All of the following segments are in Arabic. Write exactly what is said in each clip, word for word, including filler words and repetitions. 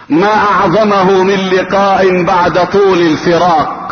ما اعظمه من لقاء بعد طول الفراق،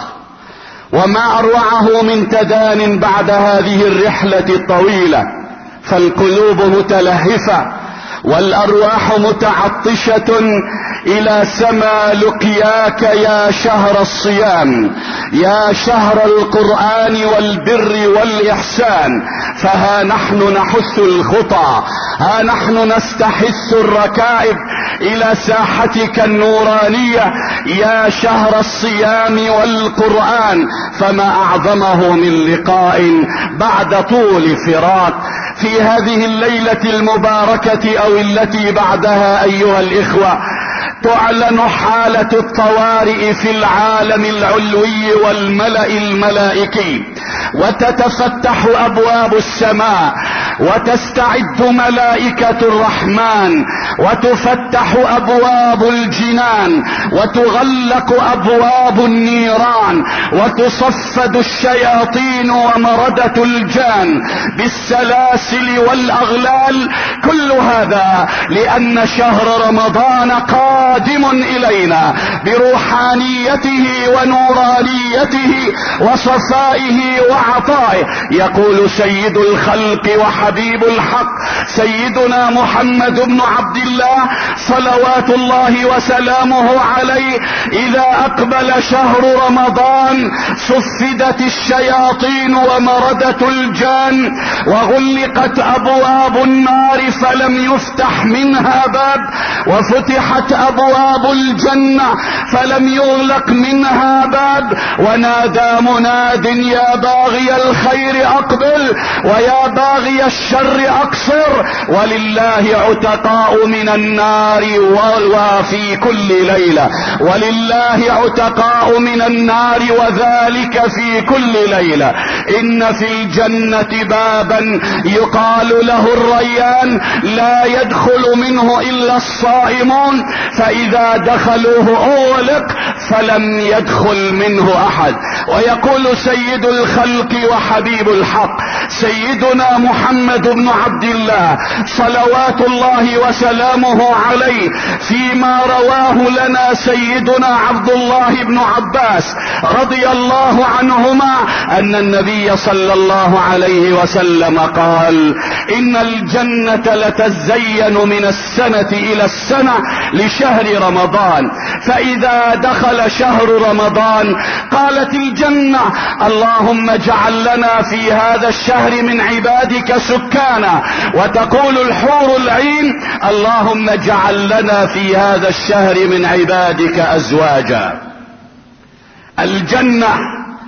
وما اروعه من تدان بعد هذه الرحلة الطويلة. فالقلوب متلهفة والارواح متعطشة الى سما لقياك يا شهر الصيام، يا شهر القرآن والبر والاحسان. فها نحن نحث الخطى، ها نحن نستحث الركائب الى ساحتك النورانية يا شهر الصيام والقرآن. فما اعظمه من لقاء بعد طول فراق. في هذه الليلة المباركة او التي بعدها ايها الاخوة تعلن حالة الطوارئ في العالم العلوي والملأ الملائكي، وتتفتح ابواب السماء، وتستعد ملائكة الرحمن، وتفتح ابواب الجنان، وتغلق ابواب النيران، وتصفد الشياطين ومردة الجان بالسلاسل والاغلال. كل هذا لان شهر رمضان قادم الينا بروحانيته ونورانيته وصفائه وعطائه. يقول سيد الخلق وحبيب الحق سيدنا محمد بن عبد الله صلوات الله وسلامه عليه: اذا اقبل شهر رمضان صفدت الشياطين ومردة الجان، وغلقت ابواب النار فلم يفتح منها باب، وفتحت ابواب الجنة فلم يغلق منها باب. ونادى مناد: يا باغي الخير اقبل، ويا باغي الشر اقصر. ولله عتقاء من النار وفي كل ليلة، ولله عتقاء من النار وذلك في كل ليلة. ان في الجنة بابا يقال له الريان، لا يدخل منه الا الصائمون، فاذا دخلوه اغلق فلم يدخل منه احد. ويقول سيد الخلق وحبيب الحق سيدنا محمد بن عبد الله صلوات الله وسلامه عليه فيما رواه لنا سيدنا عبد الله بن عباس رضي الله عنهما ان النبي صلى الله عليه وسلم قال: ان الجنة لتزين من السنة الى السنة لشهر رمضان، فاذا دخل شهر رمضان قالت الجنة: اللهم اجعل لنا في هذا الشهر من عبادك سكانا. وتقول الحور العين: اللهم اجعل لنا في هذا الشهر من عبادك ازواجا. الجنة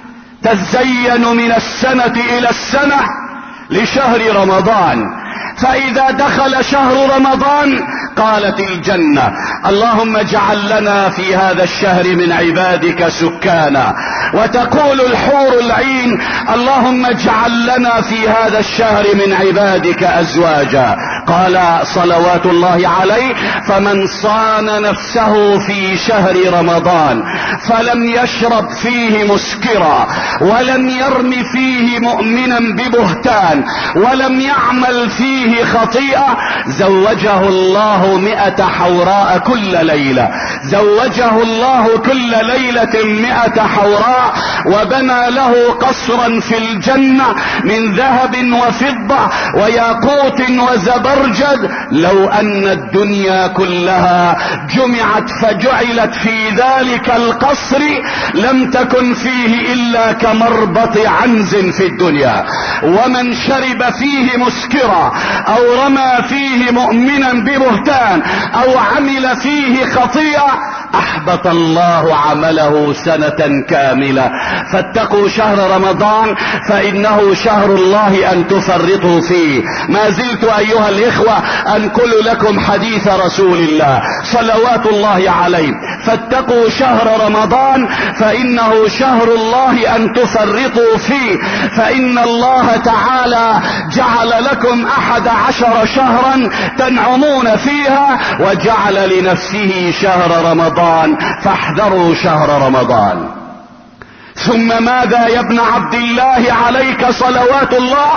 تزين من السنة الى السنة لشهر رمضان، فاذا دخل شهر رمضان قالت الجنة: اللهم اجعل لنا في هذا الشهر من عبادك سكانا. وتقول الحور العين: اللهم اجعل لنا في هذا الشهر من عبادك ازواجا. قال صلوات الله عليه: فمن صان نفسه في شهر رمضان فلم يشرب فيه مسكرا، ولم يرم فيه مؤمنا ببهتان، ولم يعمل فيه خطيئة، زوجه الله مئة حوراء كل ليلة، زوجه الله كل ليلة مئة حوراء، وبنى له قصرا في الجنة من ذهب وفضة وياقوت وزبرجد. لو ان الدنيا كلها جمعت فجعلت في ذلك القصر لم تكن فيه الا كمربط عنز في الدنيا. ومن شرب فيه مسكرا او رمى فيه مؤمنا ببهتان او عمل فيه خطيئة احبط الله عمله سنة كاملة. فاتقوا شهر رمضان فانه شهر الله ان تفرطوا فيه. ما زلت ايها الاخوة انقل لكم حديث رسول الله صلوات الله عليه: فاتقوا شهر رمضان فانه شهر الله ان تفرطوا فيه، فان الله تعالى جعل لكم احد عشر شهرا تنعمون فيها، وجعل لنفسه شهر رمضان، فاحذروا شهر رمضان. ثم ماذا يا ابن عبد الله عليك صلوات الله؟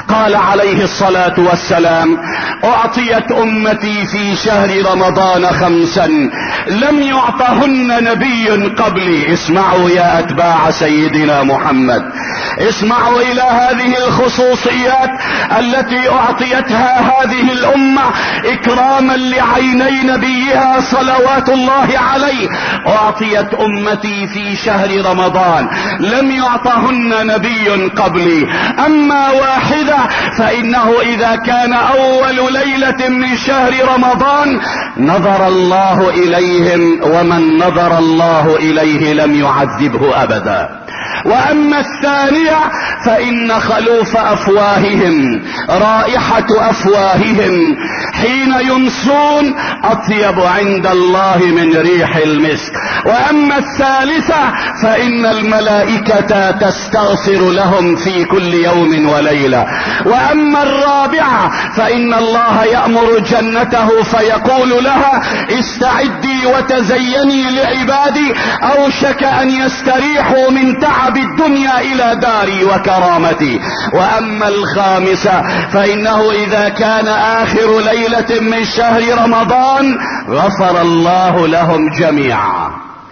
قال عليه الصلاة والسلام: اعطيت امتي في شهر رمضان خمسا لم يعطهن نبي قبلي. اسمعوا يا اتباع سيدنا محمد، اسمعوا الى هذه الخصوصيات التي اعطيتها هذه الامة اكراما لعيني نبيها صلوات الله عليه. اعطيت امتي في شهر رمضان لم يعطهن نبي قبلي. اما واحدة فانه اذا كان اول ليلة من شهر رمضان نظر الله اليهم، ومن نظر الله اليه لم يعذبه ابدا. واما الثانية فان خلوف افواههم، رائحة افواههم حين يمسون اطيب عند الله من ريح المسك. واما الثالثة فان الملائكة تستغفر لهم في كل يوم وليلة. واما الرابعة فان الله يأمر جنته فيقول لها: استعدي وتزيني لعبادي، اوشك ان يستريحوا من تعب الدنيا الى داري وكرامتي. واما الخامسة فانه اذا كان اخر ليلة من شهر رمضان غفر الله لهم جميعا،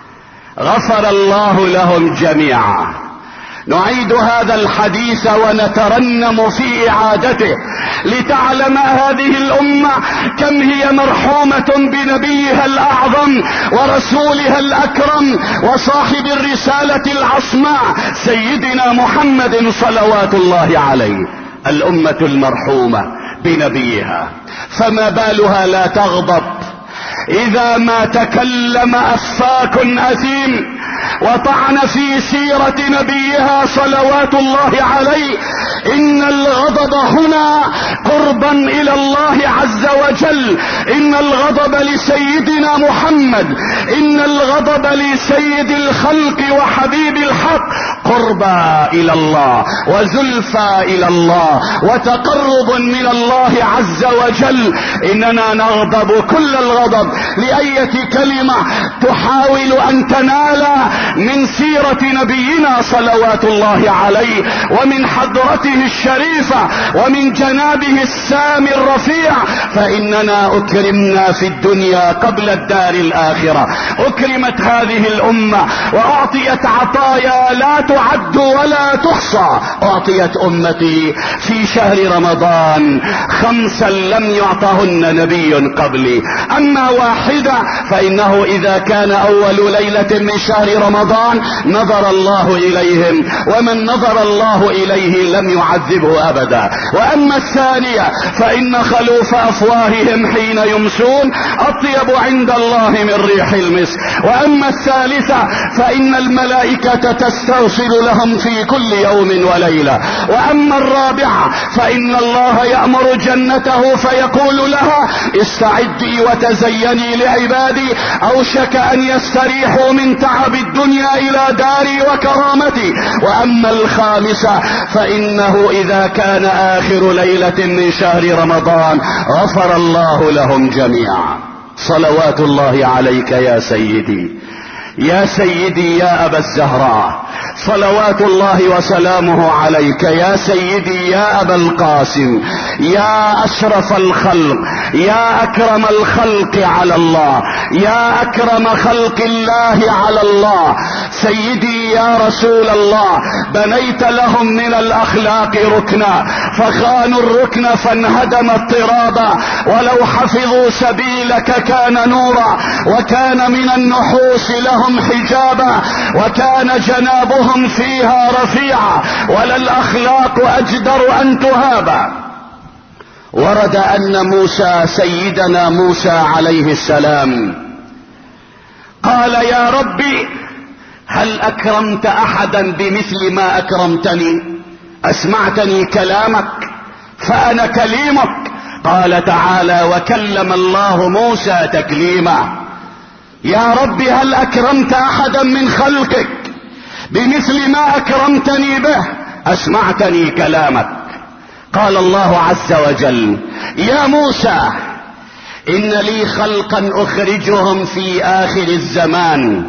غفر الله لهم جميعا. نعيد هذا الحديث ونترنم في اعادته لتعلم هذه الامة كم هي مرحومة بنبيها الاعظم ورسولها الاكرم وصاحب الرسالة العصماء سيدنا محمد صلوات الله عليه. الامة المرحومة بنبيها، فما بالها لا تغضب اذا ما تكلم افاك اثيم وطعن في سيرة نبيها صلوات الله عليه. ان الغضب هنا قربا الى الله عز وجل، ان الغضب لسيدنا محمد، ان الغضب لسيد الخلق وحبيب الحق قربا الى الله وزلفى الى الله وتقرب من الله عز وجل. اننا نغضب كل الغضب لأية كلمة تحاول ان تنال من سيرة نبينا صلوات الله عليه ومن حضرته الشريفة ومن جنابه السامي الرفيع. فإننا أكرمنا في الدنيا قبل الدار الآخرة. أكرمت هذه الأمة وأعطيت عطايا لا تعد ولا تحصى. أعطيت أمتي في شهر رمضان خمسا لم يعطهن نبي قبلي. أما واحدة فإنه إذا كان أول ليلة من شهر رمضان نظر الله إليهم، ومن نظر الله إليه لم يعذبه أبدا. وأما الثانية فإن خلوف أفواههم حين يمسون أطيب عند الله من ريح المسك. وأما الثالثة فإن الملائكة تستغفر لهم في كل يوم وليلة. وأما الرابعة فإن الله يأمر جنته فيقول لها: استعدي وتزيني لعبادي، أوشك أن يستريحوا من تعب الدنيا إلى داري وكرامتي. وأما الخامسة فإنه إذا كان آخر ليلة من شهر رمضان غفر الله لهم جميعا. صلوات الله عليك يا سيدي، يا سيدي يا أبا الزهراء، صلوات الله وسلامه عليك يا سيدي يا أبا القاسم، يا أشرف الخلق، يا أكرم الخلق على الله، يا أكرم خلق الله على الله. سيدي يا رسول الله، بنيت لهم من الأخلاق ركنا فخانوا الركن فانهدم اضطرابا، ولو حفظوا سبيلك كان نورا، وكان من النحوس لهم حجابا، وكان جنابهم فيها رفيعا، ولا الأخلاق أجدر أن تهابا. ورد أن موسى سيدنا موسى عليه السلام قال: يا ربي هل أكرمت أحدا بمثل ما أكرمتني؟ أسمعتني كلامك فأنا كليمك. قال تعالى: وكلم الله موسى تكليما. يا رب هل أكرمت أحدا من خلقك بمثل ما أكرمتني به؟ أسمعتني كلامك. قال الله عز وجل: يا موسى إن لي خلقا أخرجهم في آخر الزمان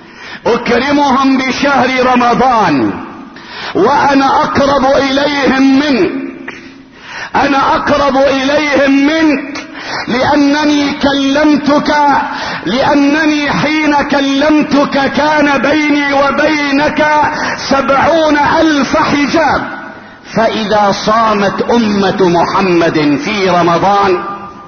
أكرمهم بشهر رمضان وأنا أقرب إليهم منك. انا اقرب اليهم منك لانني كلمتك، لانني حين كلمتك كان بيني وبينك سبعون الف حجاب. فاذا صامت امة محمد في رمضان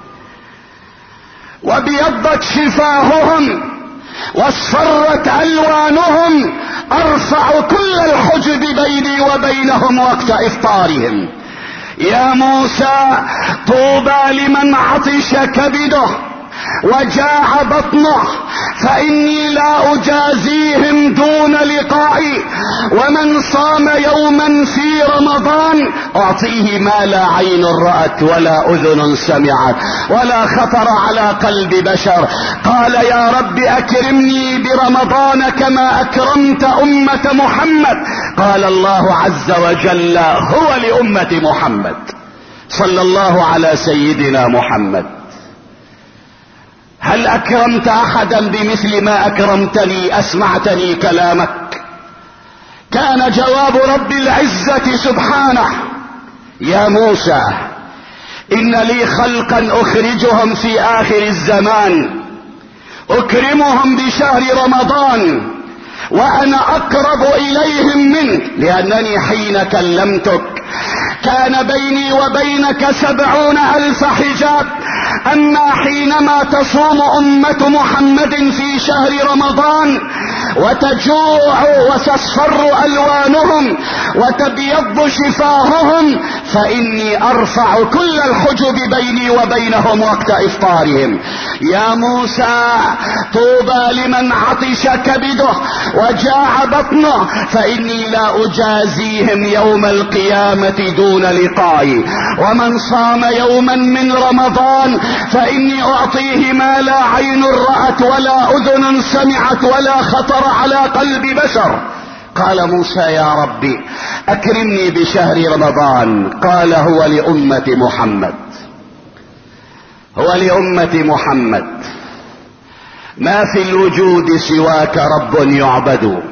وابيضت شفاههم واصفرت الوانهم ارفع كل الحجب بيني وبينهم وقت افطارهم. يا موسى طوبى لمن عطش كبده وجاع بطنه فاني لا اجازيهم دون لقائي، ومن صام يوما في رمضان اعطيه ما لا عين رأت ولا اذن سمعت ولا خطر على قلب بشر. قال يا رب اكرمني برمضان كما اكرمت امة محمد. قال الله عز وجل هو لامة محمد. صلى الله على سيدنا محمد. هل اكرمت احدا بمثل ما اكرمتني؟ اسمعتني كلامك؟ كان جواب رب العزة سبحانه يا موسى ان لي خلقا اخرجهم في اخر الزمان اكرمهم بشهر رمضان وانا اقرب اليهم منك، لانني حين كلمتك كان بيني وبينك سبعون الف حجاب. اما حينما تصوم امة محمد في شهر رمضان وتجوع وتصفر الوانهم وتبيض شفاههم فاني ارفع كل الحجب بيني وبينهم وقت افطارهم. يا موسى طوبى لمن عطش كبده وجاع بطنه فاني لا اجازيهم يوم القيامة دون لقائي، ومن صام يوما من رمضان فاني اعطيه ما لا عين رأت ولا اذن سمعت ولا خطر على قلب بشر. قال موسى يا ربي اكرمني بشهر رمضان. قال هو لأمة محمد، هو لأمة محمد. ما في الوجود سواك رب يعبد،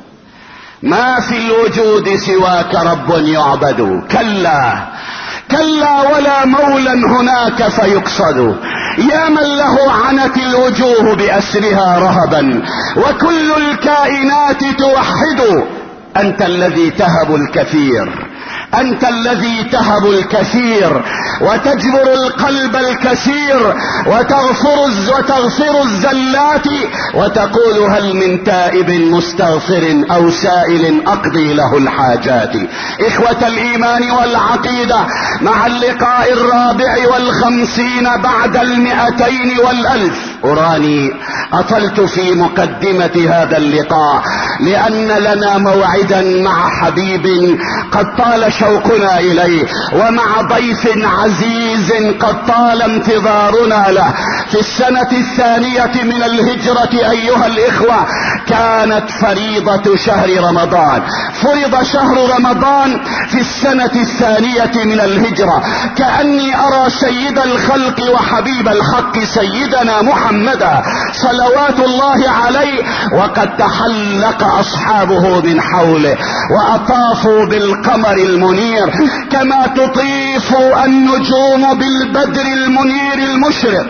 ما في الوجود سواك رب يعبد. كلا كلا ولا مولا هناك فيقصد، يا من له عنت الوجوه بأسرها رهبا وكل الكائنات توحد. أنت الذي تهب الكثير، أنت الذي تهب الكثير وتجبر القلب الكثير وتغفر وتغفر الزلات وتقول هل من تائب مستغفر أو سائل أقضي له الحاجات. إخوة الإيمان والعقيدة، مع اللقاء الرابع والخمسين بعد المئتين والألف أراني أطلت في مقدمة هذا اللقاء لأن لنا موعدا مع حبيب قد طال شوقنا إليه ومع ضيف عزيز قد طال انتظارنا له. في السنة الثانية من الهجرة أيها الإخوة كانت فريضة شهر رمضان، فرض شهر رمضان في السنة الثانية من الهجرة. كأني أرى سيد الخلق وحبيب الحق سيدنا محمدا صلوات الله عليه وقد تحلق أصحابه من حوله وأطافوا بالقمر المنير كما تطيف النجوم بالبدر المنير المشرق،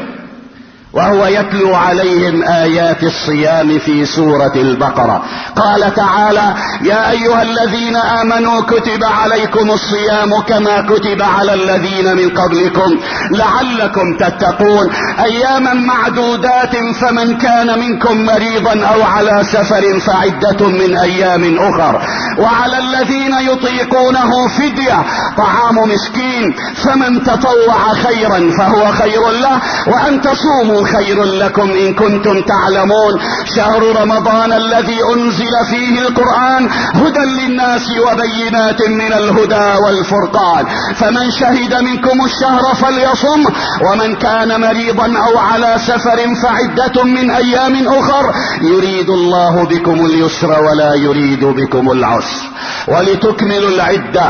وهو يتلو عليهم آيات الصيام في سورة البقرة. قال تعالى يا أيها الذين آمنوا كتب عليكم الصيام كما كتب على الذين من قبلكم لعلكم تتقون أياما معدودات فمن كان منكم مريضا أو على سفر فعدة من أيام أخر وعلى الذين يطيقونه فدية طعام مسكين فمن تطوع خيرا فهو خير له وأن تصوموا خير لكم إن كنتم تعلمون. شهر رمضان الذي أنزل فيه القرآن هدى للناس وبينات من الهدى والفرقان، فمن شهد منكم الشهر فليصم ومن كان مريضا أو على سفر فعدة من أيام أخر يريد الله بكم اليسر ولا يريد بكم العسر ولتكملوا العدة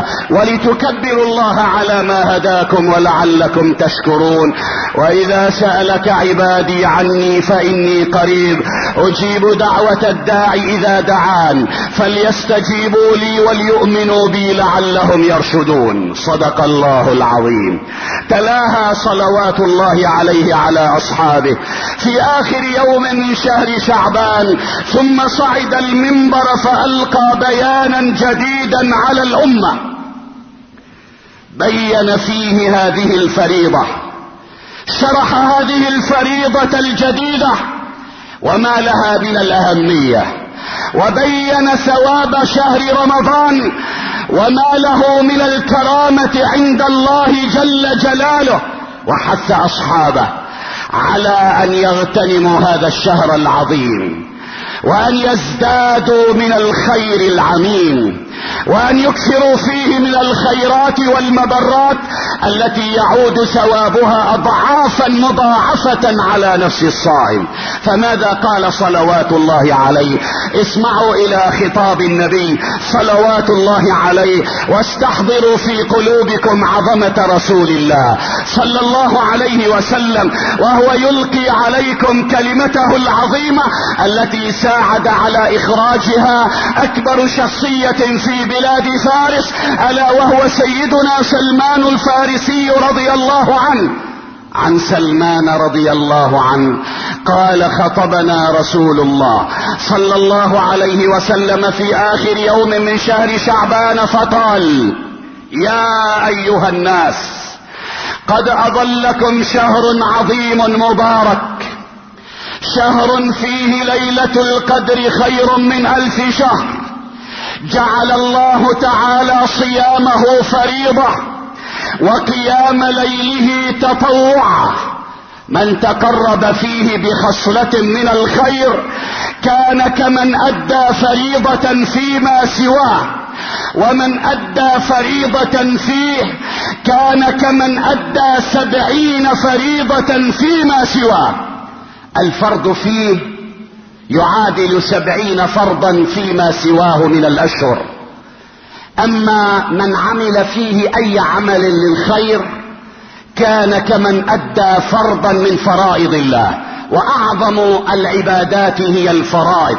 ولتكبروا الله على ما هداكم ولعلكم تشكرون. وإذا سألك عبادي عبادي عني فإني قريب أجيب دعوة الداعي إذا دعان فليستجيبوا لي وليؤمنوا بي لعلهم يرشدون. صدق الله العظيم. تلاها صلوات الله عليه على أصحابه في آخر يوم من شهر شعبان، ثم صعد المنبر فألقى بيانا جديدا على الأمة بين فيه هذه الفريضة، شرح هذه الفريضة الجديدة وما لها من الأهمية، وبين ثواب شهر رمضان وما له من الكرامة عند الله جل جلاله، وحث أصحابه على أن يغتنموا هذا الشهر العظيم وأن يزدادوا من الخير العميم وأن يكثروا فيه من الخيرات والمبرات التي يعود ثوابها أضعافا مضاعفة على نفس الصائم. فماذا قال صلوات الله عليه؟ اسمعوا إلى خطاب النبي صلوات الله عليه واستحضروا في قلوبكم عظمة رسول الله صلى الله عليه وسلم وهو يلقي عليكم كلمته العظيمة التي ساعد على إخراجها أكبر شخصية في بلاد فارس، ألا وهو سيدنا سلمان الفارسي رضي الله عنه. عن سلمان رضي الله عنه قال: خطبنا رسول الله صلى الله عليه وسلم في آخر يوم من شهر شعبان فقال: يا أيها الناس، قد أظلكم شهر عظيم مبارك، شهر فيه ليلة القدر خير من ألف شهر، جعل الله تعالى صيامه فريضة وقيام ليله تطوعا. من تقرب فيه بخصلة من الخير كان كمن أدى فريضة فيما سواه، ومن أدى فريضة فيه كان كمن أدى سبعين فريضة فيما سواه. الفرض فيه يعادل سبعين فرضا فيما سواه من الأشهر. أما من عمل فيه أي عمل للخير كان كمن أدى فرضا من فرائض الله، وأعظم العبادات هي الفرائض.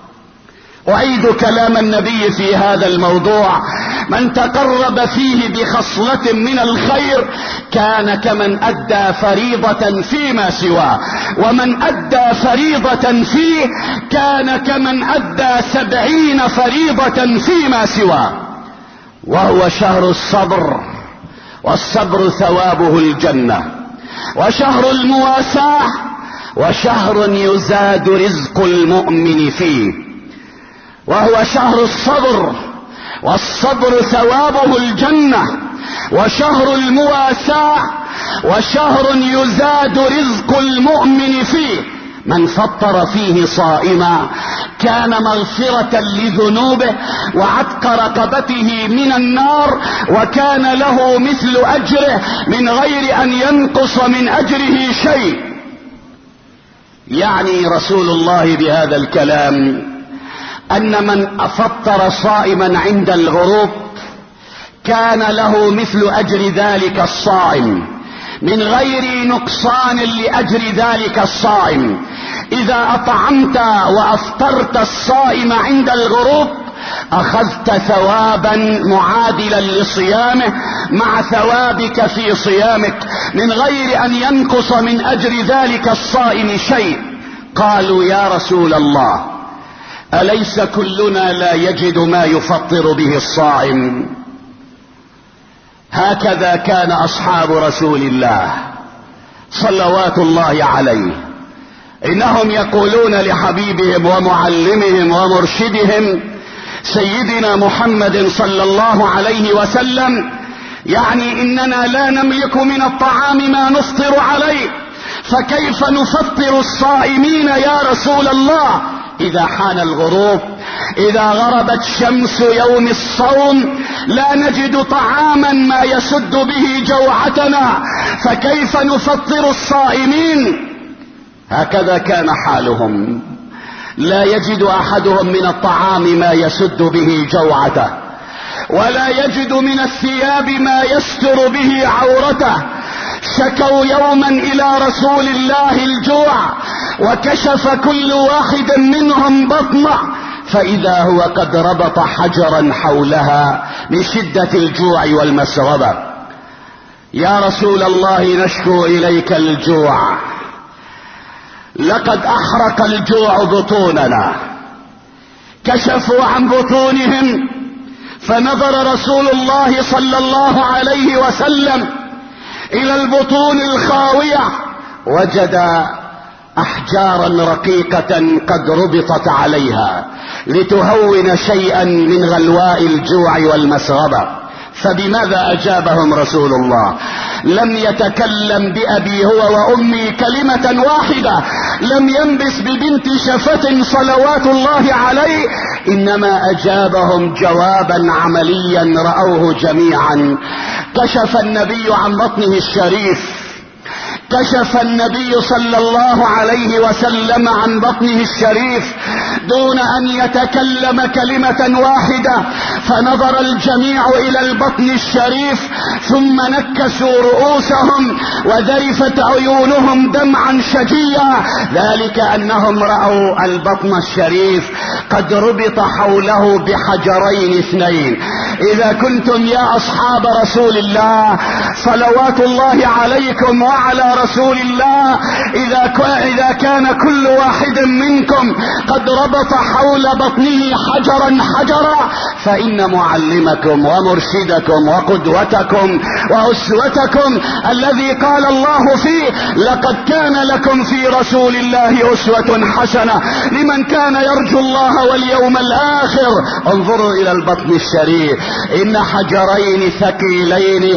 أعيد كلام النبي في هذا الموضوع: من تقرب فيه بخصلة من الخير كان كمن أدى فريضة فيما سواه، ومن أدى فريضة فيه كان كمن أدى سبعين فريضة فيما سواه. وهو شهر الصبر، والصبر ثوابه الجنة، وشهر المواساة، وشهر يزاد رزق المؤمن فيه. وهو شهر الصبر، والصبر ثوابه الجنة، وشهر المواساة، وشهر يزاد رزق المؤمن فيه. من فطر فيه صائما كان مغفرة لذنوبه وعتق رقبته من النار، وكان له مثل أجره من غير أن ينقص من أجره شيء. يعني رسول الله بهذا الكلام أن من فطر صائما عند الغروب كان له مثل أجر ذلك الصائم من غير نقصان لأجر ذلك الصائم. إذا أطعمت وأفطرت الصائم عند الغروب أخذت ثوابا معادلا لصيامه مع ثوابك في صيامك من غير أن ينقص من أجر ذلك الصائم شيء. قالوا: يا رسول الله، أليس كلنا لا يجد ما يفطر به الصائم؟ هكذا كان أصحاب رسول الله صلوات الله عليه، إنهم يقولون لحبيبهم ومعلمهم ومرشدهم سيدنا محمد صلى الله عليه وسلم: يعني إننا لا نملك من الطعام ما نفطر عليه، فكيف نفطر الصائمين يا رسول الله؟ إذا حان الغروب، إذا غربت شمس يوم الصوم، لا نجد طعاما ما يسد به جوعتنا، فكيف نفطر الصائمين؟ هكذا كان حالهم، لا يجد أحدهم من الطعام ما يسد به جوعته، ولا يجد من الثياب ما يستر به عورته. شكوا يوما الى رسول الله الجوع، وكشف كل واحد منهم بطنه فاذا هو قد ربط حجرا حولها من شدة الجوع والمسغبة. يا رسول الله نشكو اليك الجوع، لقد احرق الجوع بطوننا. كشفوا عن بطونهم فنظر رسول الله صلى الله عليه وسلم الى البطون الخاوية، وجد احجارا رقيقة قد ربطت عليها لتهون شيئا من غلواء الجوع والمسغبة. فبماذا اجابهم رسول الله؟ لم يتكلم بأبي هو وأمي كلمة واحدة، لم ينبس ببنت شفة صلوات الله عليه، انما اجابهم جوابا عمليا رأوه جميعا. كشف النبي عن بطنه الشريف، كشف النبي صلى الله عليه وسلم عن بطنه الشريف دون ان يتكلم كلمة واحدة، فنظر الجميع الى البطن الشريف ثم نكسوا رؤوسهم وذرفت عيونهم دمعا شجيا، ذلك انهم رأوا البطن الشريف قد ربط حوله بحجرين اثنين. اذا كنتم يا اصحاب رسول الله صلوات الله عليكم وعلى رسول الله إذا, إذا كان كل واحد منكم قد ربط حول بطنه حجرا حجرا، فإن معلمكم ومرشدكم وقدوتكم وأسوتكم الذي قال الله فيه لقد كان لكم في رسول الله أسوة حسنة لمن كان يرجو الله واليوم الآخر. انظروا إلى البطن الشريف، إن حجرين ثقيلين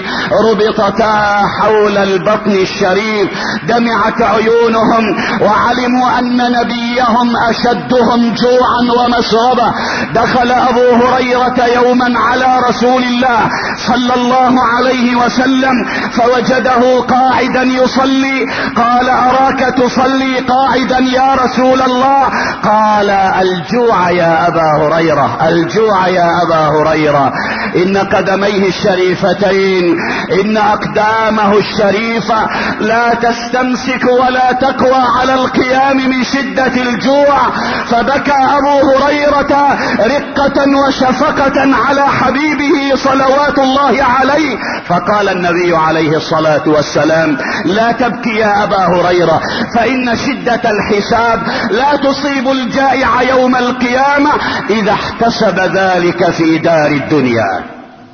ربطتا حول البطن الشريف، دمعت عيونهم وعلموا ان نبيهم اشدهم جوعا ومسغبة. دخل ابو هريرة يوما على رسول الله صلى الله عليه وسلم فوجده قاعدا يصلي، قال اراك تصلي قاعدا يا رسول الله؟ قال الجوع يا ابا هريرة، الجوع يا ابا هريرة، ان قدميه الشريفتين ان اقدامه الشريفة لا تستمسك ولا تقوى على القيام من شدة الجوع. فبكى ابو هريرة رقة وشفقة على حبيبه صلوات الله عليه، فقال النبي عليه الصلاة والسلام لا تبكي يا ابا هريرة، فان شدة الحساب لا تصيب الجائع يوم القيامة اذا احتسب ذلك في دار الدنيا.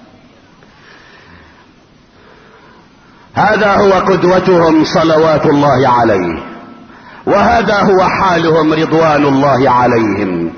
هذا هو قدوتهم صلوات الله عليه، وهذا هو حالهم رضوان الله عليهم،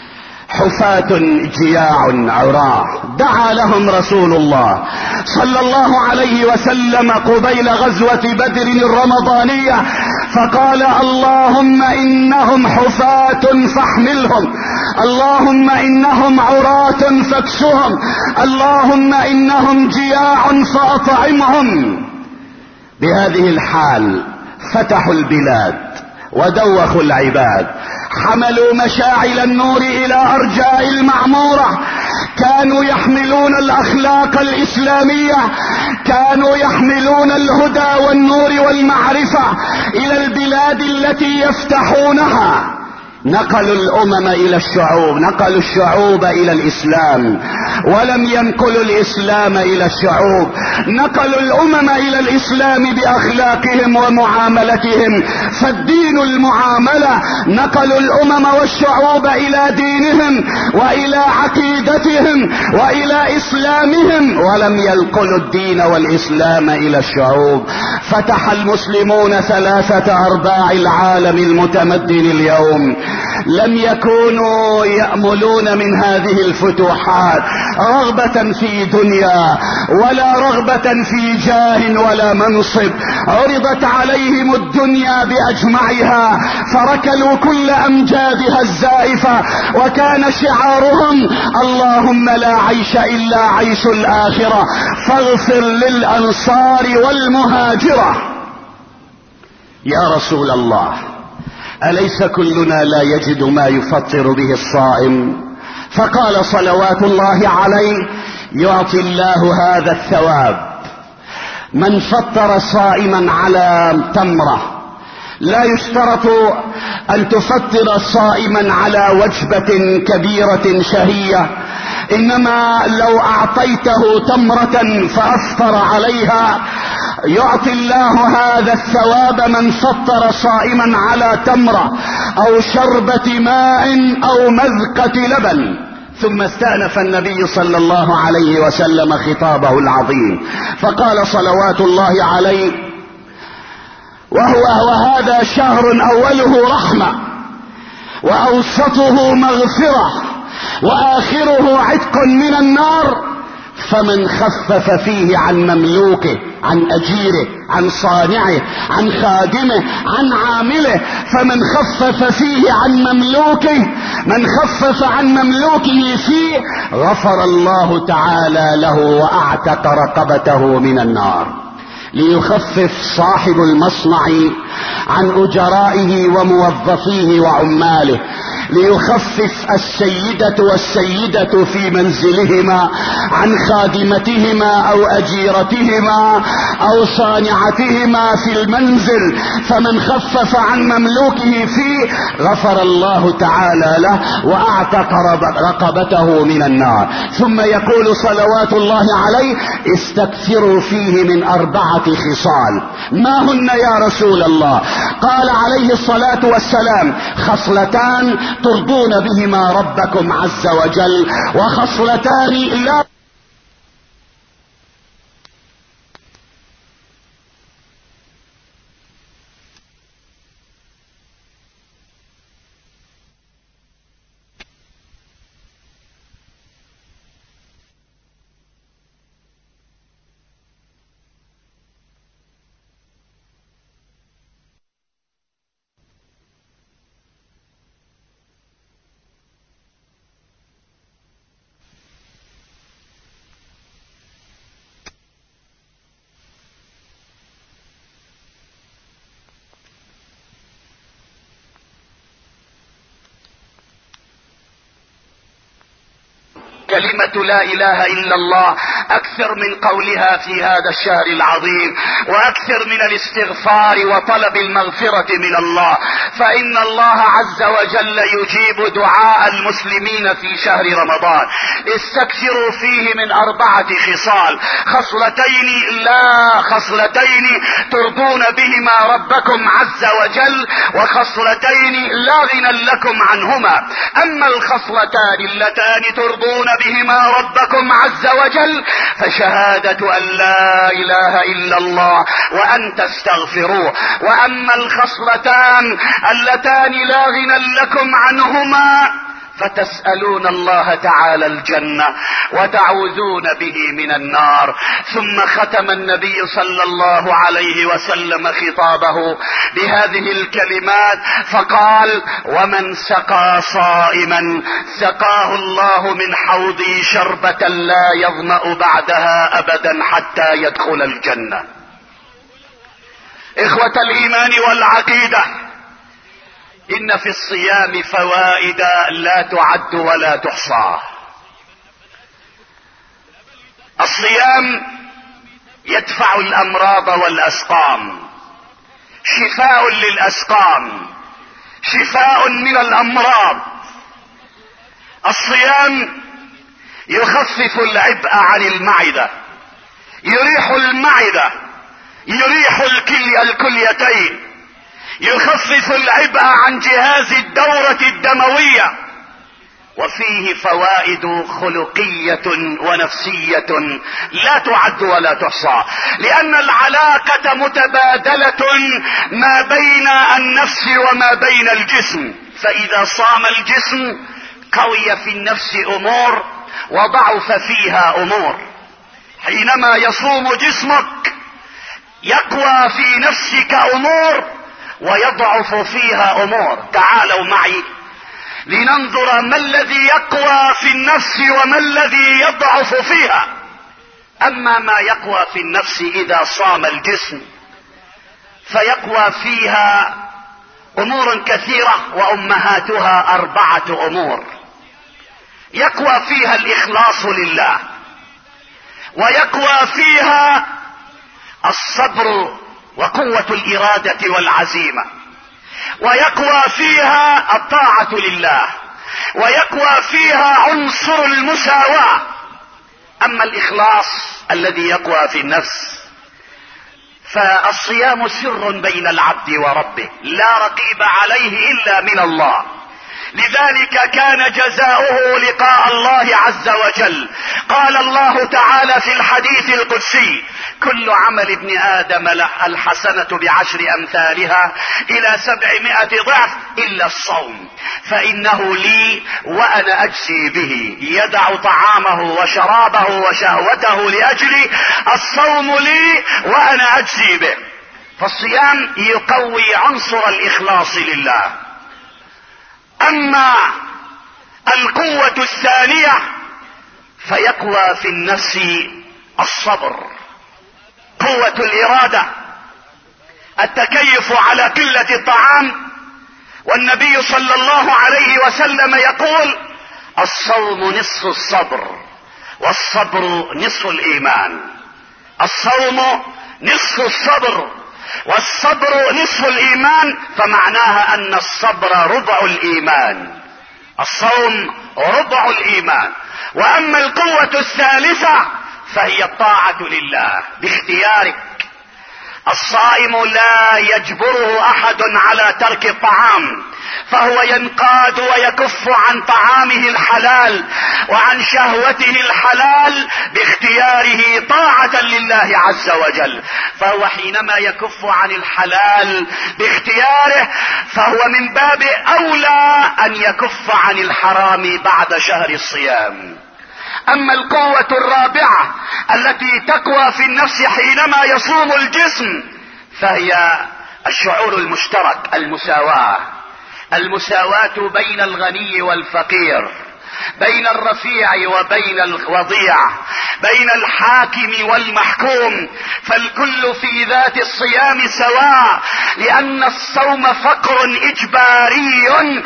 حفاة جياع عراة. دعا لهم رسول الله صلى الله عليه وسلم قبيل غزوة بدر الرمضانية فقال اللهم انهم حفاة فاحملهم، اللهم انهم عراة فاكسهم، اللهم انهم جياع فاطعمهم. بهذه الحال فتحوا البلاد ودوخوا العباد، حملوا مشاعل النور الى ارجاء المعمورة، كانوا يحملون الاخلاق الاسلامية، كانوا يحملون الهدى والنور والمعرفة الى البلاد التي يفتحونها. نقلوا الامم الى الشعوب، نقلوا الشعوب الى الاسلام، ولم ينقلوا الاسلام الى الشعوب، نقلوا الامم الى الاسلام باخلاقهم ومعاملتهم، فالدين المعاملة. نقلوا الامم والشعوب الى دينهم والى عقيدتهم والى اسلامهم، ولم ينقلوا الدين والاسلام الى الشعوب. فتح المسلمون ثلاثة ارباع العالم المتمدن اليوم، لم يكونوا يأملون من هذه الفتوحات رغبة في دنيا ولا رغبة في جاه ولا منصب، عرضت عليهم الدنيا بأجمعها فركلوا كل أمجادها الزائفة، وكان شعارهم اللهم لا عيش إلا عيش الآخرة فاغفر للأنصار والمهاجرة. يا رسول الله أليس كلنا لا يجد ما يفطر به الصائم؟ فقال صلوات الله عليه يعطي الله هذا الثواب من فطر صائما على تمرة. لا يشترط ان تفطر صائما على وجبة كبيرة شهية، انما لو اعطيته تمرة فافطر عليها يعطي الله هذا الثواب من فطر صائما على تمرة او شربة ماء او مذقة لبن. ثم استأنف النبي صلى الله عليه وسلم خطابه العظيم فقال صلوات الله عليه: وهو وهذا شهر اوله رحمة واوسطه مغفرة واخره عتق من النار، فمن خفف فيه عن مملوكه، عن اجيره، عن صانعه، عن خادمه، عن عامله، فمن خفف فيه عن مملوكه، من خفف عن مملوكه فيه غفر الله تعالى له واعتق رقبته من النار. ليخفف صاحب المصنع عن اجرائه وموظفيه وعماله، ليخفف السيدة والسيدة في منزلهما عن خادمتهما او اجيرتهما او صانعتهما في المنزل، فمن خفف عن مملوكه فيه غفر الله تعالى له واعتق رقبته من النار. ثم يقول صلوات الله عليه: استكثروا فيه من اربعة خصال. ما هن يا رسول الله؟ قال عليه الصلاة والسلام: خصلتان ترضون بهما ربكم عز وجل، وخصلتان لا كلمة لا اله الا الله اكثر من قولها في هذا الشهر العظيم، واكثر من الاستغفار وطلب المغفرة من الله، فان الله عز وجل يجيب دعاء المسلمين في شهر رمضان. استكثروا فيه من اربعة خصال: خصلتين لا خصلتين ترضون بهما ربكم عز وجل، وخصلتين لا غنى لكم عنهما. اما الخصلتان اللتان ترضون بهما ربكم عز وجل فشهادة ان لا اله الا الله وان تستغفروه. واما الخصلتان اللتان لا غنى لكم عنهما فتسألون الله تعالى الجنة وتعوذون به من النار. ثم ختم النبي صلى الله عليه وسلم خطابه بهذه الكلمات فقال: ومن سقى صائما سقاه الله من حوضي شربة لا يظمأ بعدها ابدا حتى يدخل الجنة. اخوة الايمان والعقيدة، ان في الصيام فوائد لا تعد ولا تحصى. الصيام يدفع الامراض والاسقام، شفاء للاسقام، شفاء من الامراض. الصيام يخفف العبء عن المعدة، يريح المعدة، يريح الكلي الكليتين، يخفف العبء عن جهاز الدورة الدموية. وفيه فوائد خلقية ونفسية لا تعد ولا تحصى، لان العلاقة متبادلة ما بين النفس وما بين الجسم. فاذا صام الجسم قوي في النفس امور وضعف فيها امور. حينما يصوم جسمك يقوى في نفسك امور ويضعف فيها امور. تعالوا معي لننظر ما الذي يقوى في النفس وما الذي يضعف فيها. اما ما يقوى في النفس اذا صام الجسم فيقوى فيها امور كثيرة، وامهاتها اربعة امور. يقوى فيها الاخلاص لله، ويقوى فيها الصبر وقوة الإرادة والعزيمة، ويقوى فيها الطاعة لله، ويقوى فيها عنصر المساواة. أما الإخلاص الذي يقوى في النفس فالصيام سر بين العبد وربه، لا رقيب عليه إلا من الله، لذلك كان جزاؤه لقاء الله عز وجل. قال الله تعالى في الحديث القدسي: كل عمل ابن آدم الحسنة بعشر أمثالها إلى سبعمائة ضعف إلا الصوم فإنه لي وأنا أجزي به. يدع طعامه وشرابه وشهوته لأجلي، الصوم لي وأنا أجزي به. فالصيام يقوي عنصر الإخلاص لله. أما القوة الثانية فيقوى في النفس الصبر، قوة الإرادة، التكيف على قلة الطعام. والنبي صلى الله عليه وسلم يقول: الصوم نصف الصبر والصبر نصف الإيمان. الصوم نصف الصبر والصبر نصف الإيمان، فمعناها أن الصبر ربع الإيمان، الصوم ربع الإيمان. وأما القوة الثالثة فهي الطاعة لله باختيارك. الصائم لا يجبره أحد على ترك الطعام، فهو ينقاد ويكف عن طعامه الحلال وعن شهوته الحلال باختياره طاعة لله عز وجل. فهو حينما يكف عن الحلال باختياره فهو من باب أولى أن يكف عن الحرام بعد شهر الصيام. أما القوة الرابعة التي تقوى في النفس حينما يصوم الجسم فهي الشعور المشترك، المساواة. المساواة بين الغني والفقير، بين الرفيع وبين الوضيع، بين الحاكم والمحكوم، فالكل في ذات الصيام سواء، لأن الصوم فقر إجباري